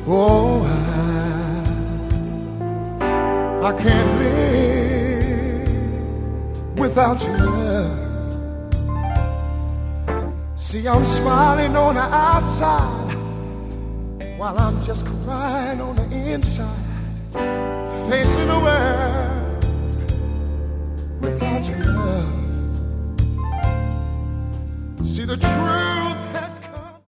Oh, I can't live without your love. See, I'm smiling on the outside while I'm just crying on the inside, facing the world